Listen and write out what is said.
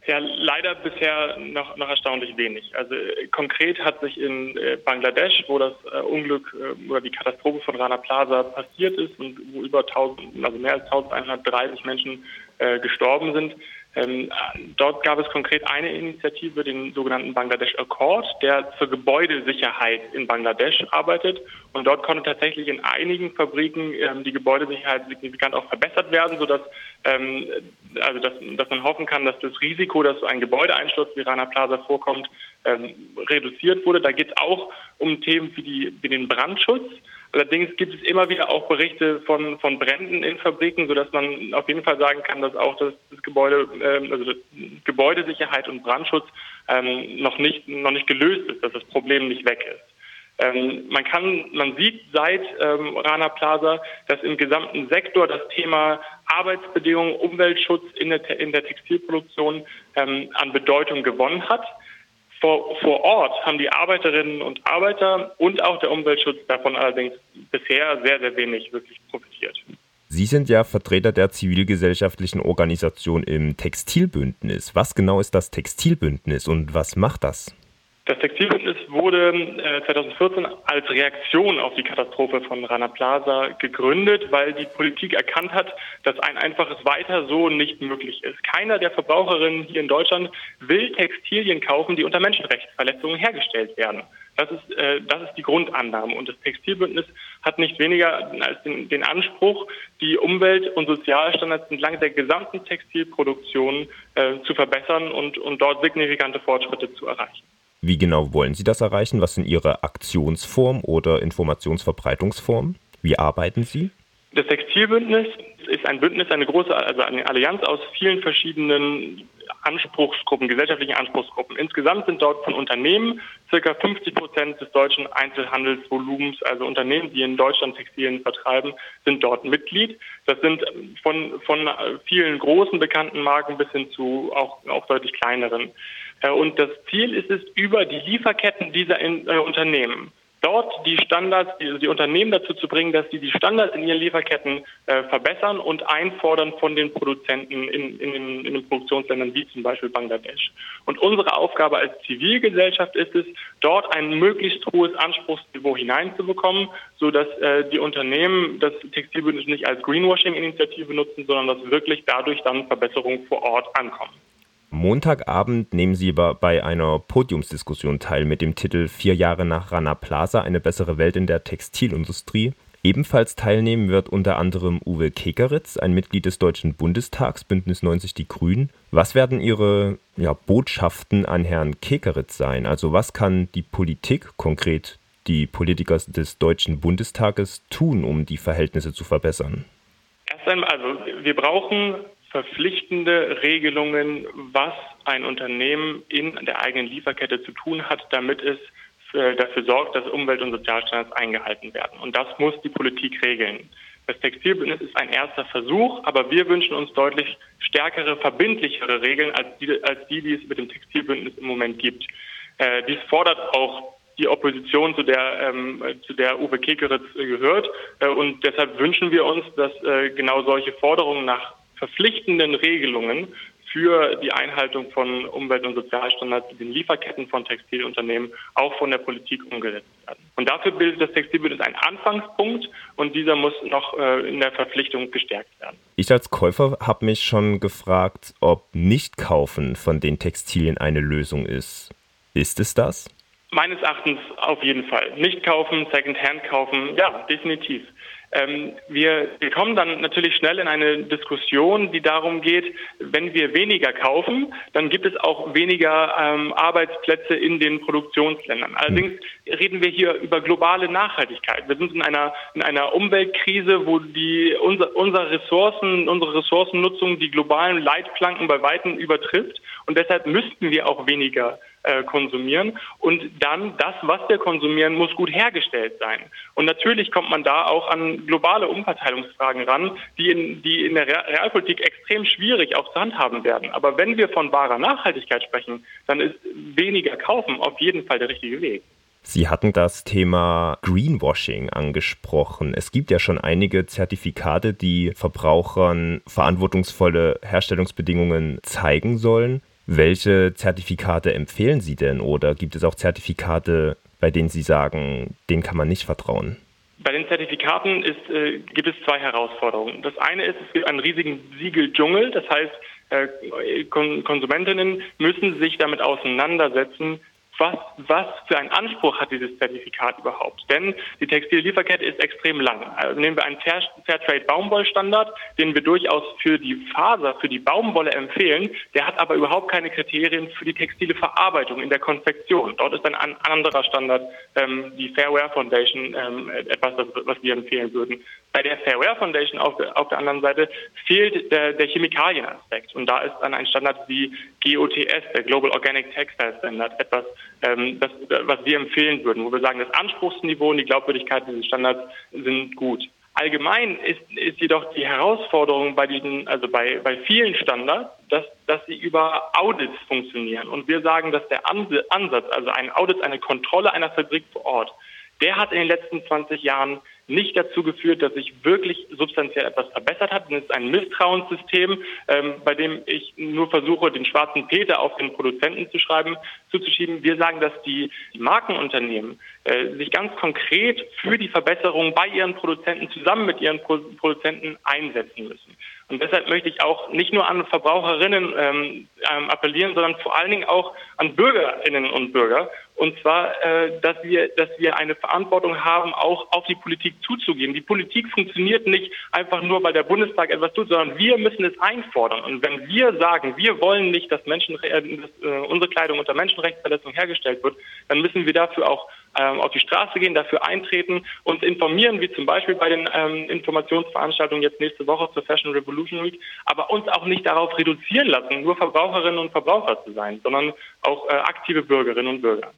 Ja, leider bisher noch erstaunlich wenig. Also konkret hat sich in Bangladesch, wo das Unglück oder die Katastrophe von Rana Plaza passiert ist und wo mehr als 1130 Menschen gestorben sind, dort gab es konkret eine Initiative, den sogenannten Bangladesh Accord, der zur Gebäudesicherheit in Bangladesch arbeitet. Und dort konnte tatsächlich in einigen Fabriken die Gebäudesicherheit signifikant auch verbessert werden, sodass dass man hoffen kann, dass das Risiko, dass so ein Gebäudeeinsturz wie Rana Plaza vorkommt, reduziert wurde. Da geht es auch um Themen wie den Brandschutz. Allerdings gibt es immer wieder auch Berichte von Bränden in Fabriken, sodass man auf jeden Fall sagen kann, dass auch das Gebäude, Gebäudesicherheit und Brandschutz noch nicht gelöst ist, dass das Problem nicht weg ist. Man sieht seit Rana Plaza, dass im gesamten Sektor das Thema Arbeitsbedingungen, Umweltschutz in der Textilproduktion an Bedeutung gewonnen hat. Vor Ort haben die Arbeiterinnen und Arbeiter und auch der Umweltschutz davon allerdings bisher sehr, sehr wenig wirklich profitiert. Sie sind ja Vertreter der zivilgesellschaftlichen Organisation im Textilbündnis. Was genau ist das Textilbündnis und was macht das? Das Textilbündnis wurde 2014 als Reaktion auf die Katastrophe von Rana Plaza gegründet, weil die Politik erkannt hat, dass ein einfaches Weiter so nicht möglich ist. Keiner der Verbraucherinnen hier in Deutschland will Textilien kaufen, die unter Menschenrechtsverletzungen hergestellt werden. Das ist die Grundannahme. Und das Textilbündnis hat nicht weniger als den Anspruch, die Umwelt- und Sozialstandards entlang der gesamten Textilproduktion zu verbessern und dort signifikante Fortschritte zu erreichen. Wie genau wollen Sie das erreichen? Was sind Ihre Aktionsformen oder Informationsverbreitungsformen? Wie arbeiten Sie? Das Textilbündnis ist ein Bündnis, eine Allianz aus vielen verschiedenen Anspruchsgruppen, gesellschaftlichen Anspruchsgruppen. Insgesamt sind dort von Unternehmen ca. 50% des deutschen Einzelhandelsvolumens, also Unternehmen, die in Deutschland Textilien vertreiben, sind dort Mitglied. Das sind von vielen großen bekannten Marken bis hin zu auch deutlich kleineren. Und das Ziel ist es, über die Lieferketten dieser Unternehmen dort die Standards, die Unternehmen dazu zu bringen, dass sie die Standards in ihren Lieferketten verbessern und einfordern von den Produzenten in den Produktionsländern wie zum Beispiel Bangladesch. Und unsere Aufgabe als Zivilgesellschaft ist es, dort ein möglichst hohes Anspruchsniveau hineinzubekommen, sodass die Unternehmen das Textilbündnis nicht als Greenwashing-Initiative nutzen, sondern dass wirklich dadurch dann Verbesserungen vor Ort ankommen. Montagabend nehmen Sie bei einer Podiumsdiskussion teil mit dem Titel 4 Jahre nach Rana Plaza, eine bessere Welt in der Textilindustrie. Ebenfalls teilnehmen wird unter anderem Uwe Kekeritz, ein Mitglied des Deutschen Bundestags, Bündnis 90 Die Grünen. Was werden Ihre Botschaften an Herrn Kekeritz sein? Also was kann die Politik, konkret die Politiker des Deutschen Bundestages, tun, um die Verhältnisse zu verbessern? Erst einmal, wir brauchen verpflichtende Regelungen, was ein Unternehmen in der eigenen Lieferkette zu tun hat, damit es dafür sorgt, dass Umwelt- und Sozialstandards eingehalten werden. Und das muss die Politik regeln. Das Textilbündnis ist ein erster Versuch, aber wir wünschen uns deutlich stärkere, verbindlichere Regeln als die es mit dem Textilbündnis im Moment gibt. Dies fordert auch die Opposition, zu der Uwe Kekeritz gehört. Und deshalb wünschen wir uns, dass genau solche Forderungen nach verpflichtenden Regelungen für die Einhaltung von Umwelt- und Sozialstandards in den Lieferketten von Textilunternehmen auch von der Politik umgesetzt werden. Und dafür bildet das Textilbündnis einen Anfangspunkt und dieser muss noch in der Verpflichtung gestärkt werden. Ich als Käufer habe mich schon gefragt, ob Nicht-Kaufen von den Textilien eine Lösung ist. Ist es das? Meines Erachtens auf jeden Fall. Nicht kaufen, Secondhand kaufen, ja, definitiv. Wir kommen dann natürlich schnell in eine Diskussion, die darum geht, wenn wir weniger kaufen, dann gibt es auch weniger Arbeitsplätze in den Produktionsländern. Allerdings reden wir hier über globale Nachhaltigkeit. Wir sind in einer Umweltkrise, wo unsere Ressourcennutzung die globalen Leitplanken bei Weitem übertrifft. Und deshalb müssten wir auch weniger konsumieren. Und dann das, was wir konsumieren, muss gut hergestellt sein. Und natürlich kommt man da auch an globale Umverteilungsfragen ran, die in der Realpolitik extrem schwierig auch zu handhaben werden. Aber wenn wir von wahrer Nachhaltigkeit sprechen, dann ist weniger kaufen auf jeden Fall der richtige Weg. Sie hatten das Thema Greenwashing angesprochen. Es gibt ja schon einige Zertifikate, die Verbrauchern verantwortungsvolle Herstellungsbedingungen zeigen sollen. Welche Zertifikate empfehlen Sie denn oder gibt es auch Zertifikate, bei denen Sie sagen, denen kann man nicht vertrauen? Bei den Zertifikaten gibt es zwei Herausforderungen. Das eine ist, es gibt einen riesigen Siegeldschungel. Das heißt, Konsumentinnen müssen sich damit auseinandersetzen, was für einen Anspruch hat dieses Zertifikat überhaupt? Denn die Textillieferkette ist extrem lang. Also nehmen wir einen Fairtrade-Baumwollstandard, den wir durchaus für die Faser, für die Baumwolle empfehlen. Der hat aber überhaupt keine Kriterien für die textile Verarbeitung in der Konfektion. Dort ist ein anderer Standard, die Fair Wear Foundation, etwas, was wir empfehlen würden. Bei der Fair Wear Foundation auf der anderen Seite fehlt der Chemikalienaspekt. Und da ist dann ein Standard wie GOTS, der Global Organic Textile Standard, etwas, was wir empfehlen würden, wo wir sagen, das Anspruchsniveau und die Glaubwürdigkeit dieses Standards sind gut. Allgemein ist jedoch die Herausforderung bei vielen Standards, dass sie über Audits funktionieren. Und wir sagen, dass der Ansatz, also ein Audit, eine Kontrolle einer Fabrik vor Ort, der hat in den letzten 20 Jahren nicht dazu geführt, dass sich wirklich substanziell etwas verbessert hat. Es ist ein Misstrauenssystem, bei dem ich nur versuche, den schwarzen Peter auf den Produzenten zuzuschieben. Wir sagen, dass die Markenunternehmen sich ganz konkret für die Verbesserung bei ihren Produzenten zusammen mit ihren Produzenten einsetzen müssen. Und deshalb möchte ich auch nicht nur an Verbraucherinnen appellieren, sondern vor allen Dingen auch an Bürgerinnen und Bürger. Und zwar, dass wir eine Verantwortung haben, auch auf die Politik zuzugehen. Die Politik funktioniert nicht einfach nur, weil der Bundestag etwas tut, sondern wir müssen es einfordern. Und wenn wir sagen, wir wollen nicht, dass unsere Kleidung unter Menschenrechtsverletzung hergestellt wird, dann müssen wir dafür auch auf die Straße gehen, dafür eintreten, uns informieren, wie zum Beispiel bei den Informationsveranstaltungen jetzt nächste Woche zur Fashion Revolution Week, aber uns auch nicht darauf reduzieren lassen, nur Verbraucherinnen und Verbraucher zu sein, sondern auch aktive Bürgerinnen und Bürger.